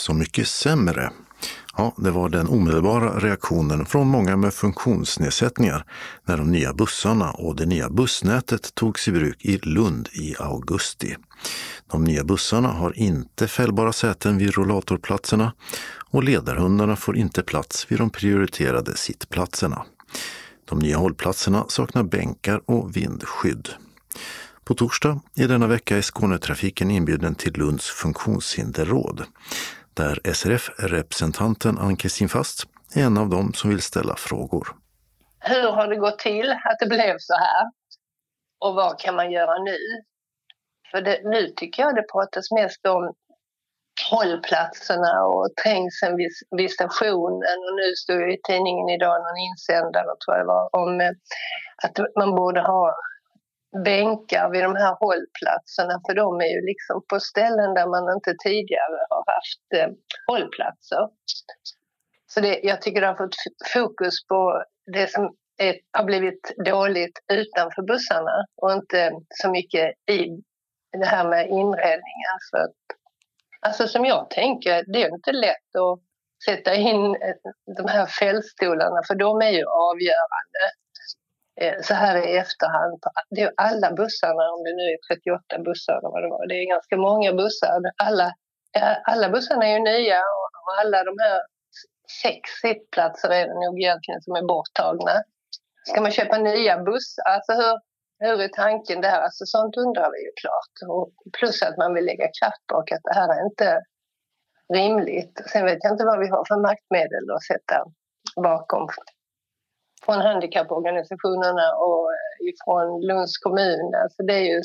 Så mycket sämre. Ja, det var den omedelbara reaktionen från många med funktionsnedsättningar när de nya bussarna och det nya bussnätet togs i bruk i Lund i augusti. De nya bussarna har inte fällbara säten vid rollatorplatserna och ledarhundarna får inte plats vid de prioriterade sittplatserna. De nya hållplatserna saknar bänkar och vindskydd. På torsdag i denna vecka är Skånetrafiken inbjuden till Lunds funktionshinderråd, där SRF-representanten Ann-Kristin Fast är en av dem som vill ställa frågor. Hur har det gått till att det blev så här? Och vad kan man göra nu? För nu tycker jag det pratas mest om hållplatserna och trängseln vid stationen. Och nu stod ju i tidningen idag någon insändare, tror jag det var, om att man borde ha bänkar vid de här hållplatserna, för de är ju liksom på ställen där man inte tidigare har haft hållplatser. Så jag tycker det har fått fokus på det som har blivit dåligt utanför bussarna och inte så mycket i det här med inredningen. Så att, alltså som jag tänker, det är inte lätt att sätta in de här fällstolarna, för de är ju avgörande. Så här i efterhand, det är alla bussarna, om det nu är 38 bussar eller vad det var, det är ganska många bussar. Alla bussarna är ju nya och alla de här 6 sittplatser är det nog egentligen som är borttagna. Ska man köpa nya bussar? Alltså hur är tanken där? Alltså sånt undrar vi ju klart. Och plus att man vill lägga kraft bak att det här är inte rimligt. Sen vet jag inte vad vi har för maktmedel att sätta bakom. Från handikapporganisationerna och från Lunds kommun. Alltså det är ju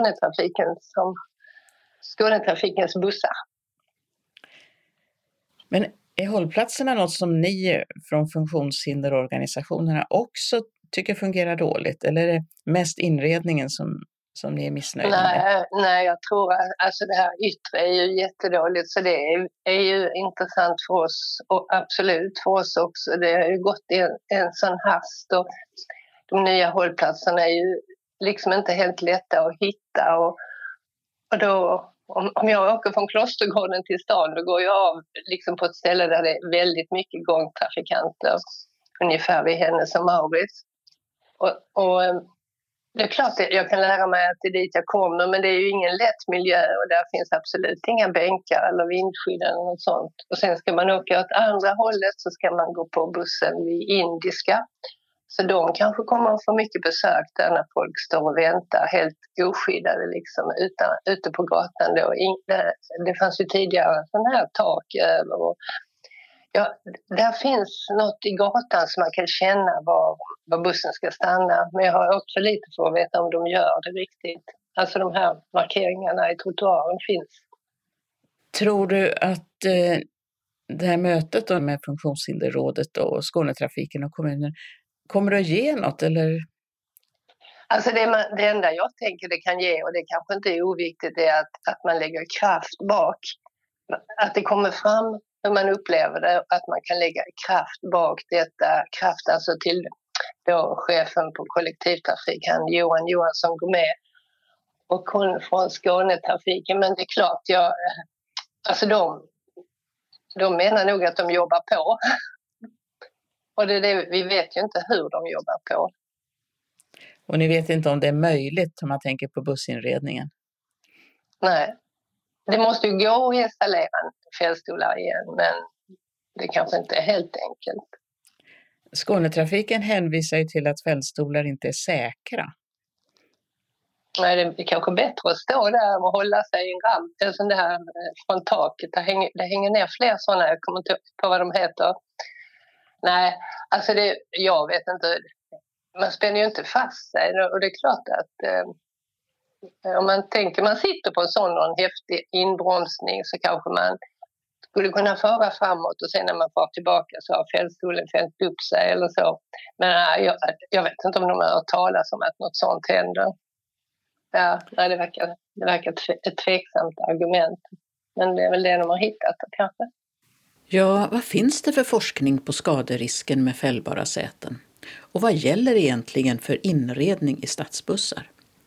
Skånetrafikens bussar. Men är hållplatserna något som ni från funktionshinderorganisationerna också tycker fungerar dåligt? Eller är det mest inredningen som ni är missnöjda med? Nej, jag tror att alltså det här yttre är ju jättedåligt, så det är ju intressant för oss och absolut för oss också. Det har ju gått en sån hast och de nya hållplatserna är ju liksom inte helt lätta att hitta och då om jag åker från Klostergården till stan, då går jag av liksom på ett ställe där det är väldigt mycket gångtrafikanter, ungefär vid Hennes och Mauritz. Och det är klart att jag kan lära mig att det är dit jag kommer, men det är ju ingen lätt miljö och där finns absolut inga bänkar eller vindskydd eller något sånt. Och sen ska man åka åt andra hållet så ska man gå på bussen vid Indiska. Så de kanske kommer att få mycket besök där när folk står och väntar helt oskyddade liksom ute på gatan. Då. Det fanns ju tidigare sån här tak över och ja, där finns något i gatan som man kan känna var bussen ska stanna. Men jag har åkt för lite för att veta om de gör det riktigt. Alltså de här markeringarna i trottoaren finns. Tror du att det här mötet då med Funktionshinderrådet och Skånetrafiken och kommunen kommer att ge något eller? Alltså det enda jag tänker det kan ge, och det kanske inte är oviktigt, är att man lägger kraft bak. Att det kommer fram hur man upplever det, att man kan lägga kraft bak detta, kraft alltså till då chefen på kollektivtrafik, han Johan Johansson går med, och hon från Skånetrafiken. Men det är klart, alltså de menar nog att de jobbar på. Och vi vet ju inte hur de jobbar på. Och ni vet inte om det är möjligt om man tänker på bussinredningen? Nej. Det måste ju gå att installera fällstolar igen, men det kanske inte är helt enkelt. Skånetrafiken hänvisar ju till att fällstolar inte är säkra. Nej, det är kanske bättre att stå där och hålla sig i en ramp, en sån där från taket. Det hänger ner fler sådana, jag kommer inte på vad de heter. Nej, alltså jag vet inte. Man spänner ju inte fast sig, och det är klart att om man sitter på en sån någon häftig inbromsning så kanske man skulle kunna föra framåt och sen när man får tillbaka så har fällstolen fällt upp sig eller så. Men jag vet inte om de har hört talas om att något sånt händer. Ja, nej, det verkar ett tveksamt argument. Men det är väl det de har hittat kanske. Ja, vad finns det för forskning på skaderisken med fällbara säten? Och vad gäller egentligen för inredning i stadsbussar?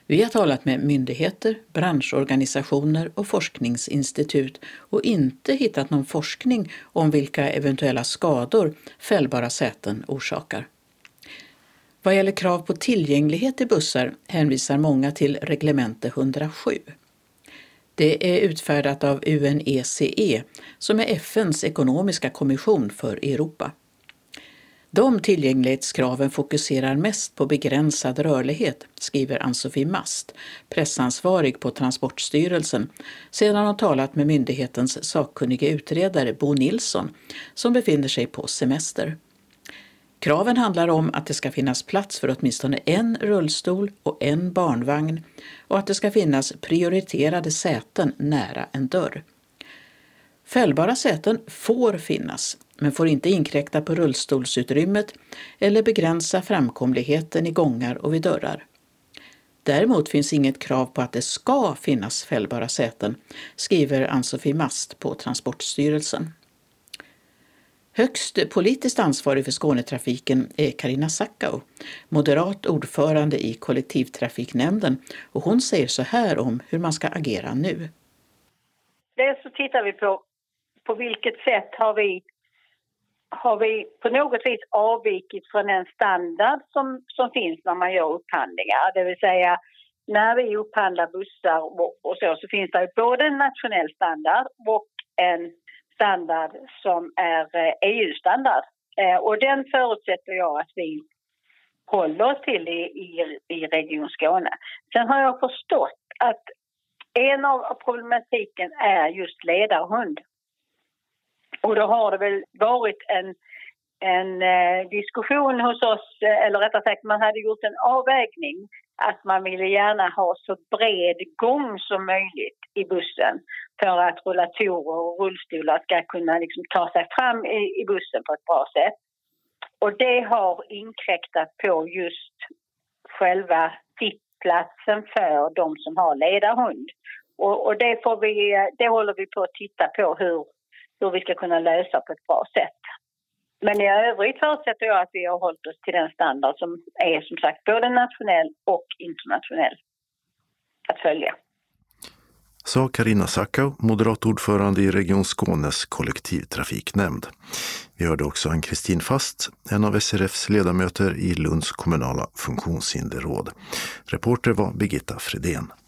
Vi har talat med myndigheter, branschorganisationer och forskningsinstitut och inte hittat någon forskning om vilka eventuella skador fällbara säten orsakar. Vad gäller krav på tillgänglighet i bussar hänvisar många till reglemente 107. Det är utfärdat av UNECE, som är FN:s ekonomiska kommission för Europa. De tillgänglighetskraven fokuserar mest på begränsad rörlighet, skriver Ann-Sofie Mast, pressansvarig på Transportstyrelsen, sedan har talat med myndighetens sakkunniga utredare Bo Nilsson, som befinner sig på semester. Kraven handlar om att det ska finnas plats för åtminstone en rullstol och en barnvagn och att det ska finnas prioriterade säten nära en dörr. Fällbara säten får finnas, men får inte inkräkta på rullstolsutrymmet eller begränsa framkomligheten i gångar och vid dörrar. Däremot finns inget krav på att det ska finnas fällbara säten, skriver Ann-Sofie Mast på Transportstyrelsen. Högst politiskt ansvarig för Skånetrafiken är Carina Sackau, moderat ordförande i kollektivtrafiknämnden, och hon säger så här om hur man ska agera nu. Dels så tittar vi på vilket sätt har vi på något vis avvikit från den standard som finns när man gör upphandlingar. Det vill säga när vi upphandlar bussar och så finns det både en nationell standard och en standard som är EU-standard. Och den förutsätter jag att vi håller oss till i Region Skåne. Sen har jag förstått att en av problematiken är just ledarhund. Och då har det väl varit en diskussion hos oss, eller rättare sagt man hade gjort en avvägning att man ville gärna ha så bred gång som möjligt i bussen för att rullatorer och rullstolar ska kunna liksom ta sig fram i bussen på ett bra sätt. Och det har inkräktat på just själva sittplatsen för de som har ledarhund. Och det håller vi på att titta på hur vi ska kunna lösa på ett bra sätt. Men i övrigt förutsätter jag att vi har hållit oss till den standard som är som sagt både nationell och internationell att följa. Sa Carina Sackau, moderat ordförande i Region Skånes kollektivtrafiknämnd. Vi hörde också Ann-Kristin Fast, en av SRFs ledamöter i Lunds kommunala funktionshinderråd. Reporter var Birgitta Fredén.